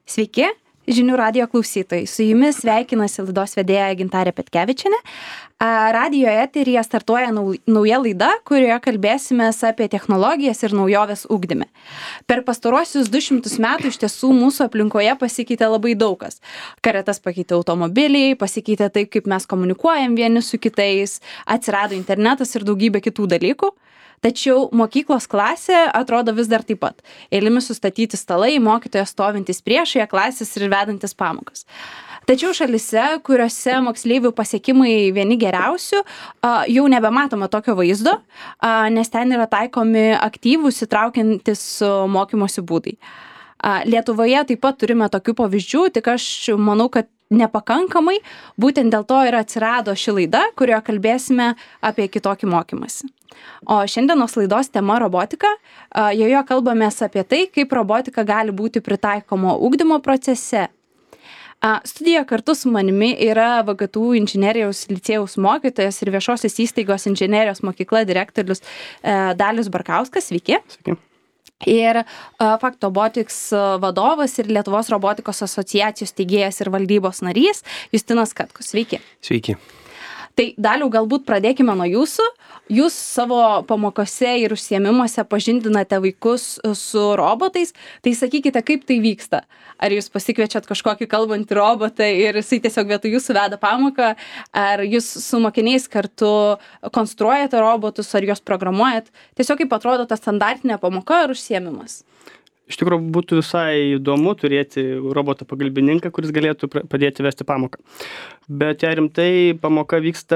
Sveiki, žinių radijo klausytojai. Su jumis sveikinasi laidos vedėja Gintarė Petkevičienė. Radijo eteryje startuoja nauja laida, kurioje kalbėsime apie technologijas ir naujoves ugdyme. Per pastaruosius 200 metų iš tiesų mūsų aplinkoje pasikeitė labai daug kas. Karetas pakeitė automobiliai, pasikeitė taip, kaip mes komunikuojam vieni su kitais, atsirado internetas ir daugybė kitų dalykų. Tačiau mokyklos klasė atrodo vis dar taip pat. Eilėmis sustatyti stalai, mokytojas stovintis priešoje klasės ir vedantis pamokas. Tačiau šalyse, kuriuose moksleivių pasiekimai vieni geriausių, jau nebematoma tokio vaizdo, nes ten yra taikomi aktyvūs įtraukiantis mokymosi būdai. Lietuvoje taip pat turime tokių pavyzdžių, tik aš manau, kad nepakankamai, būtent dėl to ir atsirado ši laida, kurioje kalbėsime apie kitokį mokymąsi. O šiandienos laidos tema robotika, joje kalbamės apie tai, kaip robotika gali būti pritaikoma ugdymo procese. Studijoje kartu su manimi yra VGTU inžinerijos licėjaus mokytojas ir viešosios įstaigos inžinerijos mokykla direktorius Dalius Barkauskas. Sveiki. Sveiki. Ir Faktobotics vadovas ir Lietuvos robotikos asociacijos steigėjas ir valdybos narys Justinas Katkus. Sveiki. Sveiki. Tai Daliau, galbūt pradėkime nuo jūsų. Jūs savo pamokose ir užsiėmimuose pažindinate vaikus su robotais. Tai sakykite, kaip tai vyksta. Ar jūs pasikviečiat kažkokį kalbantį robotą ir jisai tiesiog vietoj jūsų veda pamoką? Ar jūs su mokiniais kartu konstruojate robotus, ar juos programuojat? Tiesiog kaip atrodo ta standartinė pamoka ar užsiėmimas? Iš tikrųjų, būtų visai įdomu turėti robotą pagalbininką, kuris galėtų padėti vesti pamoką. Bet jei rimtai, pamoka vyksta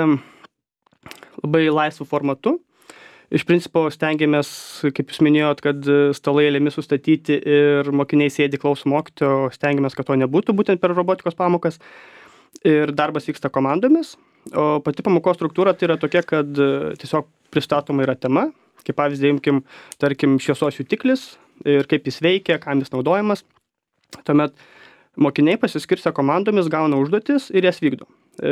labai laisvų formatu. Iš principo stengiamės, kaip jūs minėjot, kad stalai eilėmis sustatyti ir mokiniai sėdi klauso mokytojo, stengiamės, kad to nebūtų būtent per robotikos pamokas. Ir darbas vyksta komandomis. O pati pamokos struktūra tai yra tokia, kad tiesiog pristatoma yra tema. Kaip pavyzdį imkim, tarkim, šviesos jutiklis ir kaip jis veikia, kam jis naudojamas. Tuomet mokiniai pasiskirstę komandomis gauna užduotis ir jas vykdo.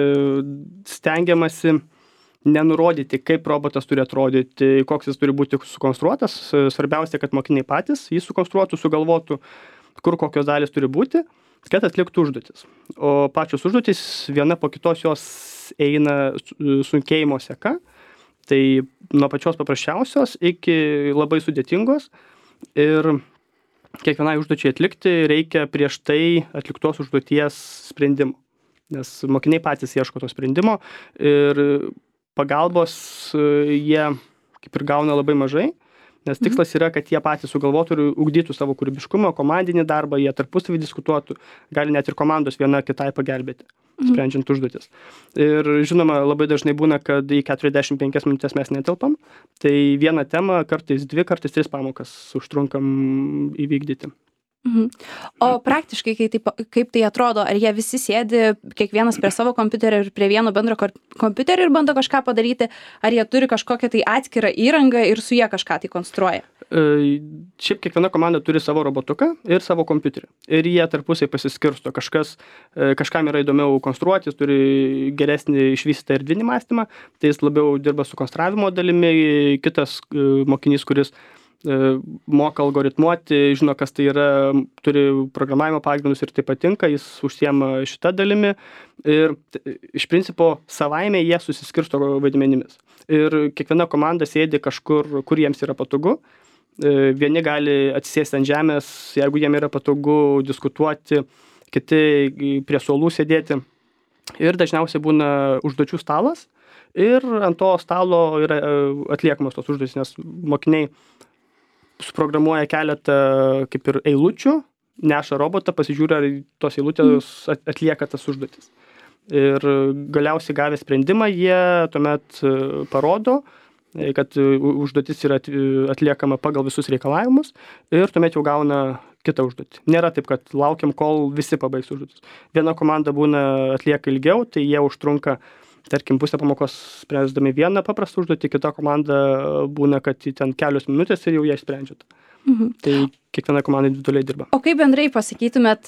Stengiamasi nenurodyti, kaip robotas turi atrodyti, koks jis turi būti sukonstruotas. Svarbiausia, kad mokiniai patys jį sukonstruotų, sugalvotų, kur kokios dalys turi būti, kad atliktų užduotis. O pačios užduotis viena po kitos jos eina sunkėjimo seka. Tai nuo pačios paprasčiausios iki labai sudėtingos ir kiekvienai užduočiai atlikti reikia prieš tai atliktos užduoties sprendimo, nes mokiniai patys ieško to sprendimo ir pagalbos jie kaip ir gauna labai mažai, nes tikslas yra, kad jie patys sugalvotų ir ugdytų savo kūrybiškumą, komandinį darbą, jie tarpusavy diskutuotų, gali net ir komandos viena kitai pagelbėti, sprendžiant užduotis. Ir žinoma, labai dažnai būna, kad į 45 minutės mes netelpam, tai vieną temą, kartais 2, kartais 3 pamokas užtrunkam įvykdyti. O praktiškai, kaip tai atrodo, ar jie visi sėdi kiekvienas prie savo kompiuterio ir prie vieno bendro kompiuterio ir bando kažką padaryti, ar jie turi kažkokią tai atskirą įrangą ir su jie kažką tai konstruoja? Šiaip kiekviena komanda turi savo robotuką ir savo kompiuterį. Ir jie tarpusai pasiskirsto. Kažkam yra įdomiau konstruoti, jis turi geresnį išvystytą erdvinį mąstymą, tai jis labiau dirba su konstravimo dalimi, kitas mokinys, kuris moka algoritmuoti, žino, kas tai yra, turi programavimo pagrindus ir tai patinka, jis užsiema šitą dalimi ir iš principo savaime jie susiskirsto vaidmenimis. Ir kiekviena komanda sėdi kažkur, kur jiems yra patogu. Vieni gali atsisėsti ant žemės, jeigu jiem yra patogu diskutuoti, kiti prie suolų sėdėti. Ir dažniausiai būna užduočių stalas ir ant to stalo yra atliekamos tos užduotys, nes mokiniai suprogramuoja keletą kaip ir eilučių, neša robotą, pasižiūri, ar tos eilutės atlieka tas užduotis. Ir galiausiai gavę sprendimą, jie tuomet parodo, kad užduotis yra atliekama pagal visus reikalavimus ir tuomet jau gauna kitą užduotį. Nėra taip, kad laukiam, kol visi pabaigs užduotis. Viena komanda būna atlieka ilgiau, tai jie užtrunka tarkim, pusę pamokos spręsdami vieną paprastą užduotį, kita komanda būna, kad ten kelios minutės ir jau ją sprendžia. Tai kiekviena komanda individualiai dirba. O kaip bendrai pasakytumėt,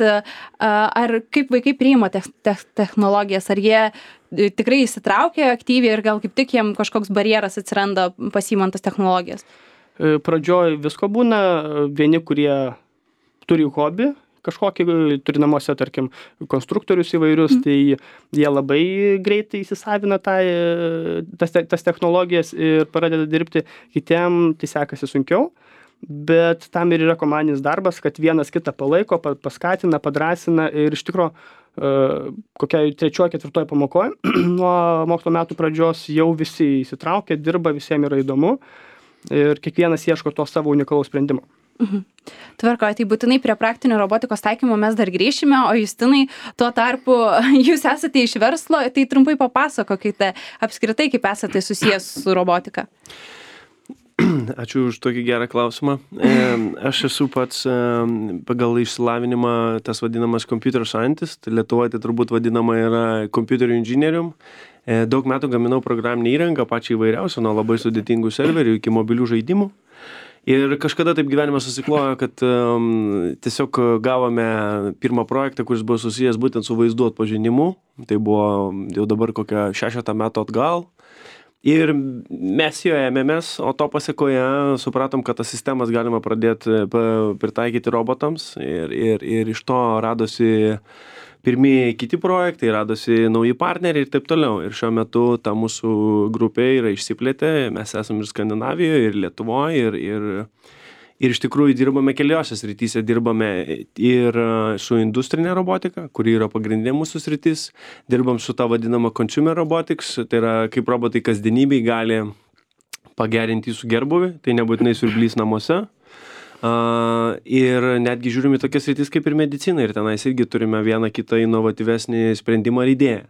ar kaip vaikai priima technologijas, ar jie tikrai įsitraukia aktyviai ir gal kaip tik jiem kažkoks barjeras atsiranda pasiimant tas technologijas? Pradžioj visko būna, vieni, kurie turi hobį, kažkokį, turi namuose, tarkim, konstruktorius įvairius, tai jie labai greitai įsisavina tas technologijas ir pradeda dirbti, kitiem tai sekasi sunkiau, bet tam ir yra komandinis darbas, kad vienas kitą palaiko, paskatina, padrąsina ir iš tikro kokiai 3-4 pamokoje nuo mokslo metų pradžios jau visi įsitraukia, dirba, visiems yra įdomu ir kiekvienas ieško to savo unikalaus sprendimo. Tvarkoje, tai būtinai prie praktinio robotikos taikymo mes dar grįšime, o Justinai, tuo tarpu jūs esate iš verslo, tai trumpai papasakokite apskritai, kaip esate susijęs su robotika. Ačiū už tokį gerą klausimą. Aš esu pats pagal išsilavinimą tas vadinamas computer scientist, Lietuvoje tai turbūt vadinama yra kompiuterių inžinierium. Daug metų gaminau programinę įrangą, pačią įvairiausią, nuo labai sudėtingų serverių iki mobilių žaidimų. Ir kažkada taip gyvenime susiklojo, kad tiesiog gavome pirmą projektą, kuris buvo susijęs būtent su vaizdų atpažinimu. Tai buvo jau dabar kokią 6 metų atgal. Ir mes jo ėmėmės, o to pasekoje supratom, kad tas sistemas galima pradėti pritaikyti robotams. Ir iš to radosi pirmieji kiti projektai, radosi nauji partneriai ir taip toliau. Ir šiuo metu ta mūsų grupė yra išsiplėtė, mes esame ir Skandinavijoje, ir Lietuvoje, ir iš tikrųjų dirbame keliose srityse, dirbame ir su industrinė robotika, kuri yra pagrindinė mūsų sritis, dirbam su ta vadinama consumer robotics, tai yra kaip robotai kasdienybėj gali pagerinti jūsų gerbuvį, tai nebūtinai siurblys namuose. Ir netgi žiūrime tokias sritis kaip ir medicina ir tenais irgi turime vieną kitą inovatyvesnį sprendimą ir idėją.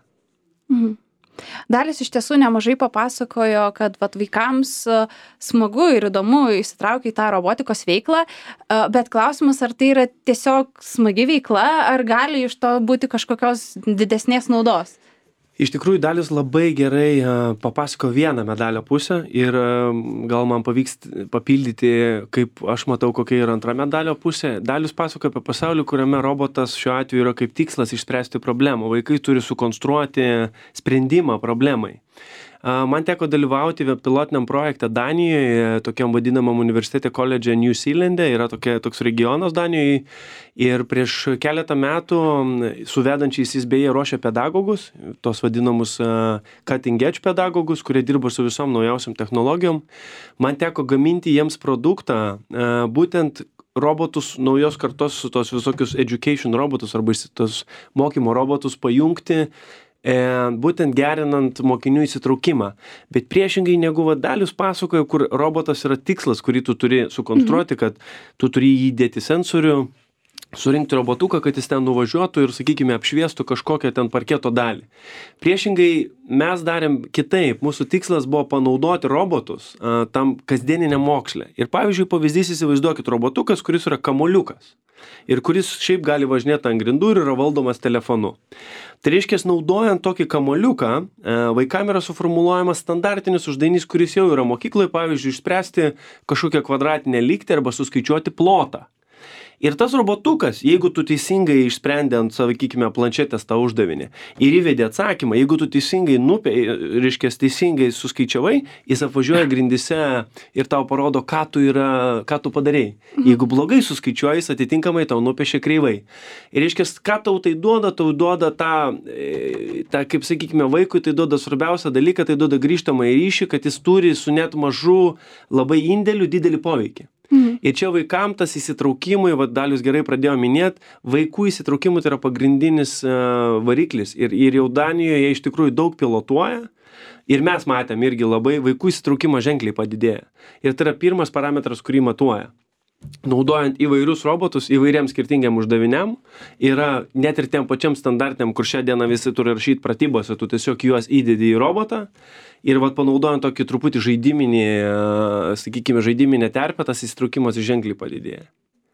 Dalis iš tiesų nemažai papasakojo, kad vaikams smagu ir įdomu įsitraukia į tą robotikos veiklą, bet klausimas, ar tai yra tiesiog smagi veikla, ar gali iš to būti kažkokios didesnės naudos? Iš tikrųjų, Dalius labai gerai papasako vieną medalio pusę ir gal man pavyks papildyti, kaip aš matau, kokia yra antra medalio pusė. Dalius pasako apie pasaulį, kuriame robotas šiuo atveju yra kaip tikslas išspręsti problemą. Vaikai turi sukonstruoti sprendimą problemai. Man teko dalyvauti pilotiniam projekte Danijoje, tokiam vadinamam universitete koledže New Zealande, yra toks regionas Danijoje ir prieš keletą metų su vedančiais jis beje ruošia pedagogus, tos vadinamus cutting edge pedagogus, kurie dirba su visom naujausiam technologijom. Man teko gaminti jiems produktą, būtent robotus naujos kartos, tos visokius education robotus arba tos mokymo robotus pajungti, būtent gerinant mokinių įsitraukimą. Bet priešingai negu Dalius pasakojo, kur robotas yra tikslas, kurį tu turi sukonstruoti, kad tu turi įdėti sensorių, surinkti robotuką, kad jis ten nuvažiuotų ir, sakykime, apšviestų kažkokią ten parketo dalį. Priešingai mes darėm kitaip. Mūsų tikslas buvo panaudoti robotus tam kasdieniniam moksle. Ir pavyzdžiui, pavyzdys įsivaizduokit robotukas, kuris yra kamuoliukas. Ir kuris šiaip gali važinėti ant grindų ir yra valdomas telefonu. Tai reiškia, naudojant tokį kamuoliuką, vaikam yra suformuluojamas standartinis uždavinys, kuris jau yra mokykloje, pavyzdžiui, išspręsti kažkokią kvadratinę lygtį arba suskaičiuoti plotą. Ir tas robotukas, jeigu tu teisingai išsprendė ant, sakykime, planšetės tą uždavinį ir įvedė atsakymą, jeigu tu teisingai teisingai suskaičiavai, jis apvažiuoja grindise ir tau parodo, ką tu padarei. Jeigu blogai suskaičiuoji, jis atitinkamai tau nupiešia kreivai. Ir reiškia, ką tau duoda tą, kaip sakykime, vaikui, tai duoda svarbiausią dalyką, tai duoda grįžtamąjį ryšį, kad jis turi su net mažų labai indėlių didelį poveikį. Ir čia vaikam tas įsitraukimui, Dalius gerai pradėjo minėti, vaikų įsitraukimui tai yra pagrindinis variklis. Ir jau Danijoje iš tikrųjų daug pilotuoja. Ir mes matėm irgi labai vaikų įsitraukimo ženkliai padidėja. Ir tai yra pirmas parametras, kurį matuoja. Naudojant įvairius robotus įvairiam skirtingiam uždaviniam, yra net ir tiem pačiam standartiniam, kur šią dieną visi turi rašyti pratybose, tu tiesiog juos įdedi į robotą ir panaudojant tokį truputį žaidiminę terpę, tas įsitraukimas ženkliai padidėja.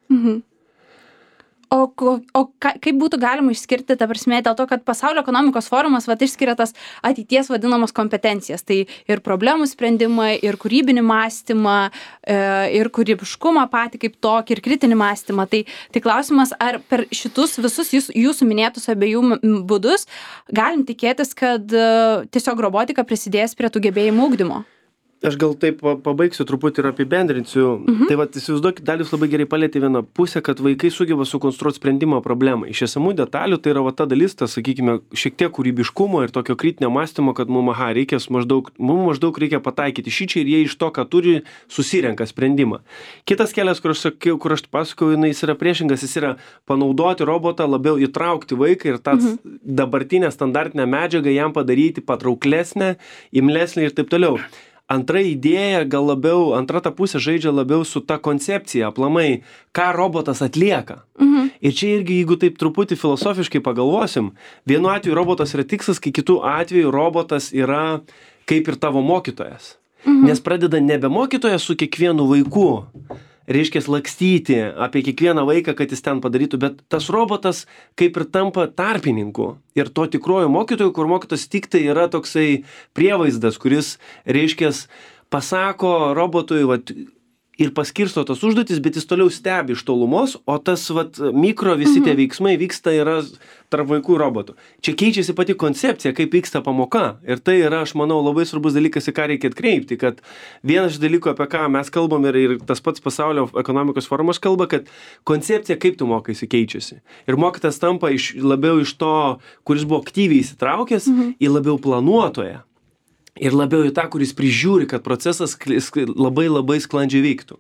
O kaip būtų galima išskirti, ta prasme, dėl to, kad Pasaulio ekonomikos forumas išskiria tas ateities vadinamas kompetencijas, tai ir problemų sprendimą, ir kūrybinį mąstymą, ir kūrybiškumą patį kaip tokį, ir kritinį mąstymą. Tai klausimas, ar per šitus visus jūsų minėtus abiejų būdus galim tikėtis, kad tiesiog robotika prisidės prie tų gebėjimų ugdymo? Aš gal taip pabaigsiu truputį ir apibendrinsiu. Tai vat, įsivaizduokit, Dalius labai gerai palėtė vieną pusę, kad vaikai sugeba sukonstruoti sprendimą problemą. Iš esamų detalių tai yra va ta dalis, ta, sakykime, šiek tiek kūrybiškumo ir tokio kritinio mąstymo, kad mums maždaug reikia pataikyti šičia ir jie iš to, ką turi, susirenka sprendimą. Kitas kelias, kur aš pasakau, jis yra priešingas, jis yra panaudoti robotą, labiau įtraukti vaiką ir tą dabartinę standartinę medžiagą jam padaryti patrauklesnę, imlesnę ir taip toliau. Antra idėja, antra ta pusė žaidžia labiau su ta koncepcija, aplamai, ką robotas atlieka. Ir čia irgi, jeigu taip truputį filosofiškai pagalvosim, vienu atveju robotas yra tikslas, kai kitų atveju robotas yra kaip ir tavo mokytojas. Nes pradeda nebe mokytojas su kiekvienu vaiku, reiškia lakstyti apie kiekvieną vaiką, kad jis ten padarytų, bet tas robotas kaip ir tampa tarpininku. Ir to tikrojo mokytojo, kur mokytas tik tai yra toksai prievaizdas, kuris, reiškia, pasako robotui, vat, ir paskirsto tas užduotis, bet jis toliau stebi iš tolumos, o tas vat, mikro visi tie veiksmai vyksta yra tarp vaikų ir robotų. Čia keičiasi pati koncepcija, kaip vyksta pamoka. Ir tai yra, aš manau, labai svarbus dalykas, į ką reikia atkreipti, kad vienas iš dalykų, apie ką mes kalbam ir tas pats pasaulio ekonomikos forumas kalba, kad koncepcija, kaip tu mokaisi, keičiasi. Ir mokytas tampa labiau iš to, kuris buvo aktyviai įsitraukęs, į labiau planuotoją. Ir labiau į tą, kuris prižiūri, kad procesas labai sklandžiai vyktų.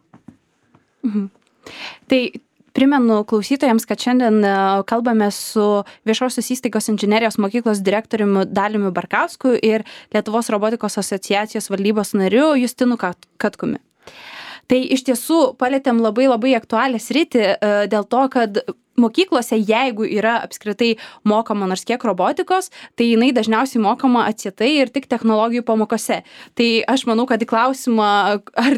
Tai primenu klausytojams, kad šiandien kalbame su Viešosios įstaigos inžinerijos mokyklos direktoriumi Daliumi Barkausku ir Lietuvos robotikos asociacijos valdybos nariu Justinu Katkumi. Tai iš tiesų palėtėm labai aktualią sritį dėl to, kad mokyklose, jeigu yra apskritai mokama nors kiek robotikos, tai jinai dažniausiai mokama atsietai ir tik technologijų pamokose. Tai aš manau, kad į klausimą, ar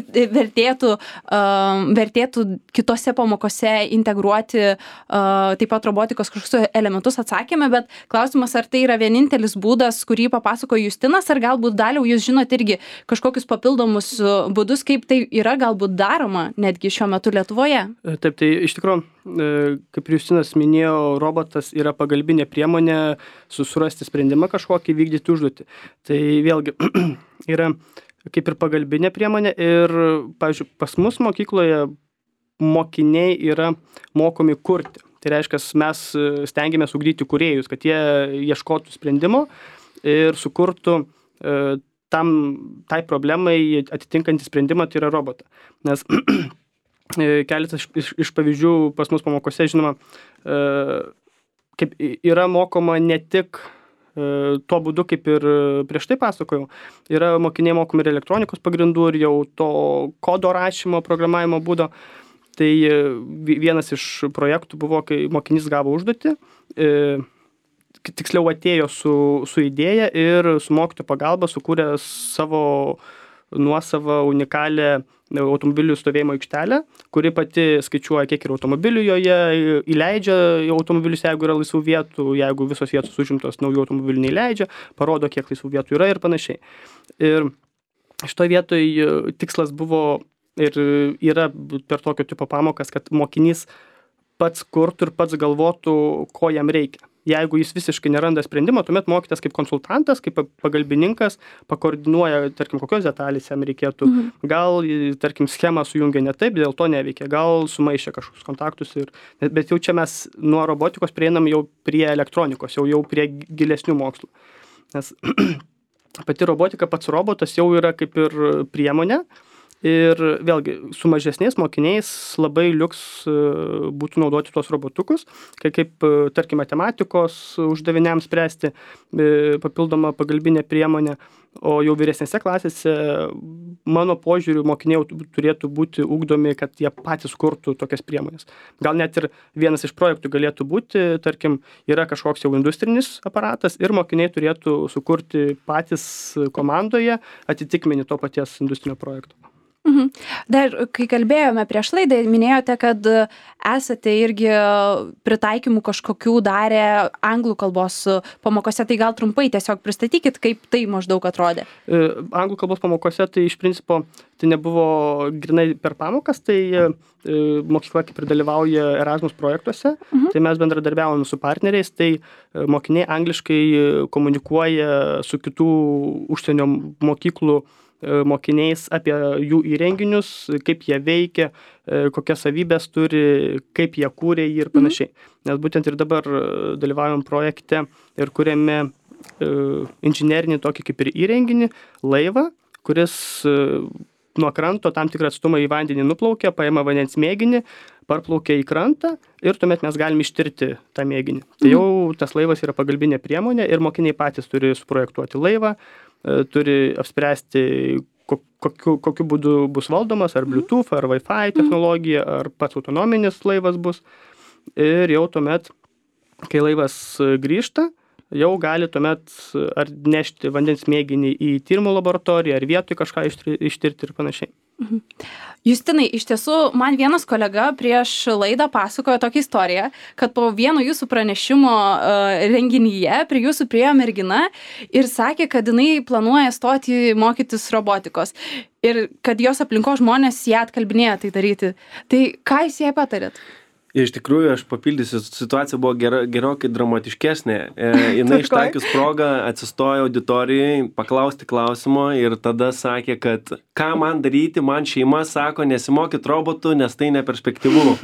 vertėtų kitose pamokose integruoti taip pat robotikos kažkokius elementus, atsakėme, bet klausimas, ar tai yra vienintelis būdas, kurį papasako Justinas, ar galbūt Daliau, jūs žinot irgi kažkokius papildomus būdus, kaip tai yra galbūt daroma netgi šiuo metu Lietuvoje. Taip, tai iš tikrųjų, kaip Justinas minėjo, robotas yra pagalbinė priemonė surasti sprendimą kažkokį, vykdyti užduotį. Tai vėlgi yra kaip ir pagalbinė priemonė ir, pavyzdžiui, pas mus mokykloje mokiniai yra mokomi kurti. Tai reiškia, mes stengiamės ugdyti kūrėjus, kad jie ieškotų sprendimo ir sukurtų tai problemai atitinkantį sprendimą, tai yra robotą. Nes keletas iš pavyzdžių pas mus pamokose, žinoma, kaip yra mokoma ne tik tuo būdu, kaip ir prieš tai pasakojau, yra mokiniai mokomi ir elektronikos pagrindų ir jau to kodo rašymo, programavimo būdo. Tai vienas iš projektų buvo, kai mokinys gavo užduotį, tiksliau atėjo su idėja ir su mokytojo pagalba sukūrė savo nuosavą unikalią automobilių stovėjimo aikštelę, kuri pati skaičiuoja, kiek yra automobilių joje, įleidžia automobilius, jeigu yra laisvų vietų, jeigu visos vietos užimtos, naujų automobilių neįleidžia, parodo, kiek laisvų vietų yra ir panašiai. Ir šitoje vietoje tikslas buvo ir yra per tokio tipo pamokas, kad mokinys pats kurtų ir pats galvotų, ko jam reikia. Jeigu jis visiškai neranda sprendimo, tuomet mokytas kaip konsultantas, kaip pagalbininkas, pakoordinuoja, tarkim, kokios detalės jam reikėtų. Gal, tarkim, schemą sujungia ne taip, dėl to neveikia. Gal sumaišė kažkokius kontaktus. Bet jau čia mes nuo robotikos prieinam jau prie elektronikos, jau prie gilesnių mokslų. Nes pati robotika, pats robotas jau yra kaip ir priemonė. Ir vėlgi, su mažesniais mokiniais labai liuks būtų naudoti tuos robotukus, kaip tarkim, matematikos uždaviniams spręsti, papildoma pagalbinė priemonė, o jau vyresnėse klasėse, mano požiūriu, mokiniai turėtų būti ugdomi, kad jie patys kurtų tokias priemonės. Gal net ir vienas iš projektų galėtų būti, tarkim, yra kažkoks jau industrinis aparatas ir mokiniai turėtų sukurti patys komandoje atitikmenį to paties industrinio projekto. Dar, kai kalbėjome prieš laidą, minėjote, kad esate irgi pritaikymų kažkokių darę anglų kalbos pamokose, tai gal trumpai tiesiog pristatykit, kaip tai maždaug atrodė. Anglų kalbos pamokose, tai iš principo, tai nebuvo grinai per pamokas, tai mokykla kaip ir dalyvauja Erasmus projektuose, tai mes bendradarbiavome su partneriais, tai mokiniai angliškai komunikuoja su kitų užsienio mokyklų mokiniais apie jų įrenginius, kaip jie veikia, kokias savybės turi, kaip jie kūrė jį ir panašiai. Nes būtent ir dabar dalyvaujam projekte ir kuriame inžinerinį tokį kaip ir įrenginį, laivą, kuris nuo kranto tam tikrą atstumą į vandenį nuplaukia, paima vandens mėginį, parplaukia į krantą ir tuomet mes galime ištirti tą mėginį. Tai jau tas laivas yra pagalbinė priemonė ir mokiniai patys turi suprojektuoti laivą, turi apspręsti, kokiu būdu bus valdomas, ar Bluetooth, ar Wi-Fi technologija, ar pats autonominis laivas bus. Ir jau tuomet, kai laivas grįžta, jau gali tuomet ar nešti vandens mėginį į tyrimų laboratoriją, ar vietoj kažką ištirti ir panašiai. Justinai, iš tiesų, man vienas kolega prieš laidą pasakojo tokią istoriją, kad po vieno jūsų pranešimo renginyje prie jūsų priėjo mergina ir sakė, kad jinai planuoja stoti mokytis robotikos ir kad jos aplinkos žmonės ją atkalbinėja tai daryti. Tai ką jūs jai patarėt? Iš tikrųjų, aš papildysiu, situacija buvo gerokai dramatiškesnė. Jinai ištakius progą atsistojo auditorijai, paklausti klausimo ir tada sakė, kad ką man daryti, man šeima sako, nesimokyt robotų, nes tai neperspektyvu.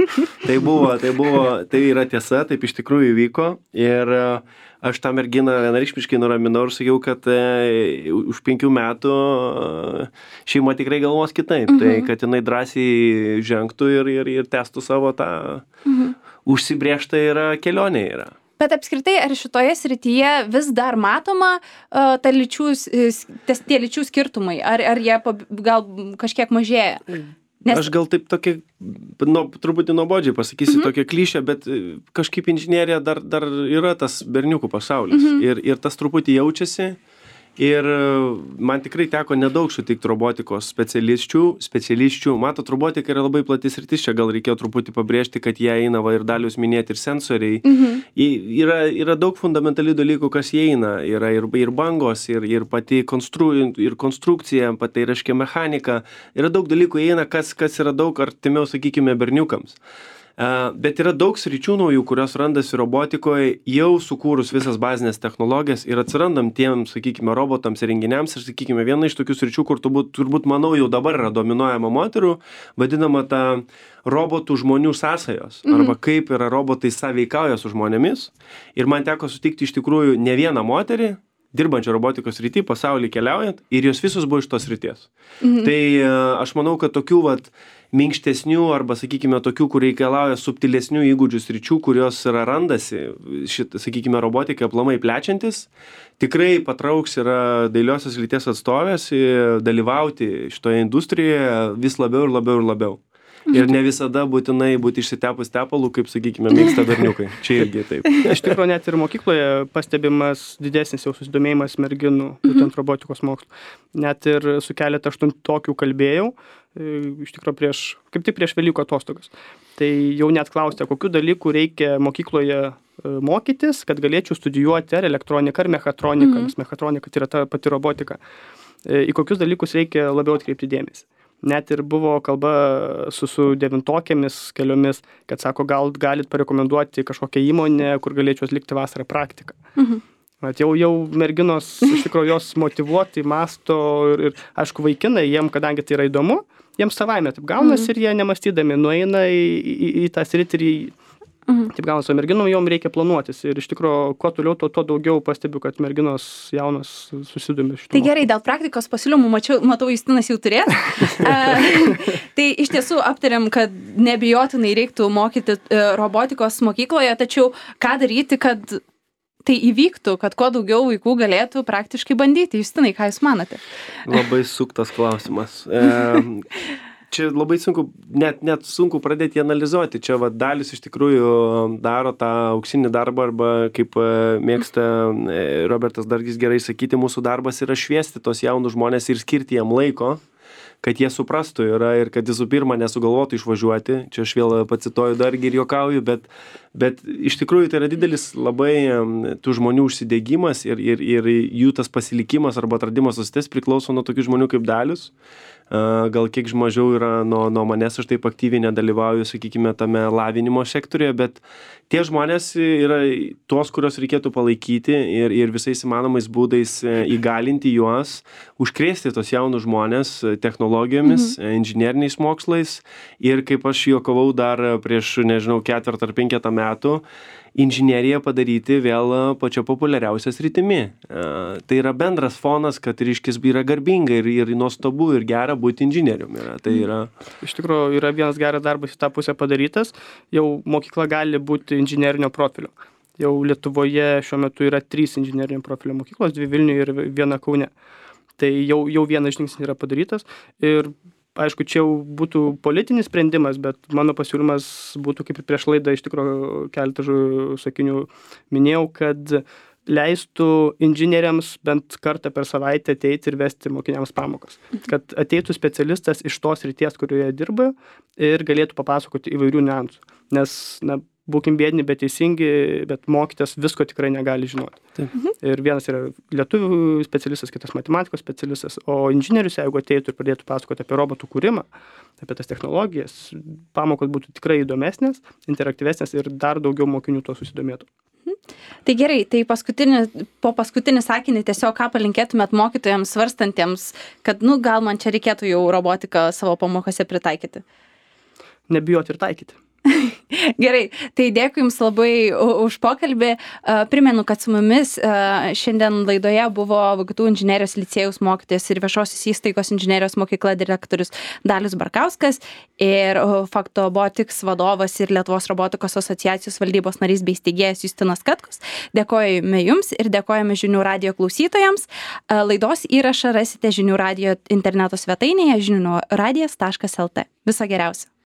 Tai yra tiesa, taip iš tikrųjų įvyko. Ir aš tą merginą vienareikšmiškai nuraminau ir sakiau, kad už 5 metų šeima tikrai galvos kitaip. Tai kad jinai drąsiai žengtų ir testų savo tą užsibrėžtą kelionę yra. Bet apskritai, ar šitoje srityje vis dar matoma tie lyčių skirtumai? Ar jie gal kažkiek mažėja? Aš gal taip truputį nuobodžiai pasakysiu tokią klišę, bet kažkaip inžinierija dar yra tas berniukų pasaulis. Ir tas truputį jaučiasi. Ir man tikrai teko nedaug sutikti robotikos specialisčių. Matot, robotika yra labai plati sritis, čia gal reikėjo truputį pabrėžti, kad jie eina, ir Dalius minėti, ir sensoriai. Yra daug fundamentalių dalykų, kas jie eina. Yra ir bangos, ir pati konstrukcija, pati reiškia mechanika. Yra daug dalykų eina, kas yra daug artimiau, sakykime, berniukams. Bet yra daug sričių naujų, kurios randasi robotikoje, jau sukūrus visas bazinės technologijas ir atsirandam tiem, sakykime, robotams ir renginiams. Ir, sakykime, viena iš tokių sričių, kur turbūt, manau, jau dabar yra dominuojama moterų, vadinama ta robotų žmonių sąsajos. Arba kaip yra robotai sąveikauja su žmonėmis. Ir man teko sutikti iš tikrųjų ne vieną moterį, dirbančią robotikos srity, pasaulį keliaujant, ir jos visos buvo iš tos srities. Tai aš manau, kad tokių minkštesnių arba, sakykime, tokių, kur reikalauja subtilesnių įgūdžių sričių, kurios randasi, sakykime, robotika aplamai plečiantis, tikrai patrauks yra dailiosios lyties atstovės dalyvauti šitoje industrijoje vis labiau ir labiau ir labiau. Ir ne visada būtinai būti išsitepus tepalų, kaip, sakykime, mėgsta berniukai. Čia irgi taip. Iš tikrųjų, net ir mokykloje pastebimas didesnis jau susidomėjimas merginų, būtent robotikos mokslo. Net ir su keletą 8-tokių kalbėjau, iš tikrųjų kaip tik prieš Velykų atostogas. Tai jau net klausė, kokių dalykų reikia mokykloje mokytis, kad galėčiau studijuoti ar elektroniką, ar mechatroniką, nes mechatronika tai yra ta pati robotika. Į kokius dalykus reikia labiau atkreipti dėmesį. Net ir buvo kalba su 9-tokėmis keliomis, kad sako, gal galit parekomenduoti kažkokią įmonę, kur galėčiau atlikti vasarą praktiką. Jau merginos iš tikrųjų jos motyvuotai mąsto ir aišku, vaikinai, jiem, kadangi tai yra įdomu, jiems savaime taip gaunasi ir jie nemąstydami nueina į tą sritį ir taip gaunasi, o merginom jom reikia planuotis. Ir iš tikrųjų, kuo toliau, tuo daugiau pastebiu, kad merginos jaunos susidomi šitą. Tai gerai, dėl praktikos pasiūlymų matau, Justinas jau turės. Tai iš tiesų aptariam, kad nebijotinai reiktų mokyti robotikos mokykloje, tačiau ką daryti, kad tai įvyktų, kad kuo daugiau vaikų galėtų praktiškai bandyti. Justinai, ką jūs manote? Labai suktas klausimas. Čia labai sunku, net sunku pradėti analizuoti. Čia Dalius iš tikrųjų daro tą auksinį darbą, arba kaip mėgsta Robertas Dargis gerai sakyti, mūsų darbas yra šviesti tos jaunus žmonės ir skirti jiem laiko, kad jie suprastų ir kad visų pirma nesugalvotų išvažiuoti. Čia aš vėl pacituoju Dargį ir juokauju, bet iš tikrųjų tai yra didelis labai tų žmonių užsidegimas ir jų tas pasilikimas arba atradimas susitės priklauso nuo tokių žmonių kaip Dalius. gal kiek mažiau yra nuo manęs, aš taip aktyviai nedalyvauju, sakykime, tame lavinimo sektoriuje, bet tie žmonės yra tuos, kuriuos reikėtų palaikyti ir visais įmanomais būdais įgalinti juos, užkrėsti tos jaunus žmonės technologijomis, inžineriniais mokslais ir kaip aš juokavau dar prieš, nežinau, 4 ar 5 metų, inžineriją padaryti vėl pačia populiariausia sritimi. Tai yra bendras fonas, kad reiškis yra garbinga ir nuostabu ir gera būti inžinierium. Tai yra... Iš tikrųjų, yra vienas geras darbas į tą pusę padarytas, jau mokykla gali būti inžinerinio profilio. Jau Lietuvoje šiuo metu yra 3 inžinerinio profilio mokyklos, 2 Vilniuje ir 1 Kaune. Tai jau vienas žingsnis yra padarytas ir aišku, čia jau būtų politinis sprendimas, bet mano pasiūlymas būtų, kaip ir prieš laidą, iš tikrųjų keletą sakinių minėjau, kad leistų inžinieriams bent kartą per savaitę ateiti ir vesti mokiniams pamokas. Kad ateitų specialistas iš tos srities, kurioje dirba ir galėtų papasakoti įvairių niuansų. Nes, būkim biedni, bet teisingi, bet mokytas visko tikrai negali žinoti. Taip. Ir vienas yra lietuvių specialistas, kitas matematikos specialistas, o inžinierius, jeigu ateitų ir pradėtų pasakoti apie robotų kūrimą, apie tas technologijas, pamokos būtų tikrai įdomesnės, interaktyvesnės ir dar daugiau mokinių to susidomėtų. Tai gerai, tai po paskutinį sakinį tiesiog ką palinkėtumėt mokytojams svarstantiems, kad gal man čia reikėtų jau robotiką savo pamokose pritaikyti? Nebijoti ir taikyti. Gerai, tai dėkui Jums labai už pokalbį. Primenu, kad su mumis šiandien laidoje buvo VGTU inžinerijos licėjaus mokytojas ir viešosios įstaigos inžinerijos mokykla direktorius Dalius Barkauskas ir Faktobotics vadovas ir Lietuvos robotikos asociacijos valdybos narys bei steigėjas Justinas Katkus. Dėkojame Jums ir dėkojame Žinių radijo klausytojams. Laidos įrašą rasite Žinių radijo interneto svetainėje žiniųradijas.lt. Viso geriausio.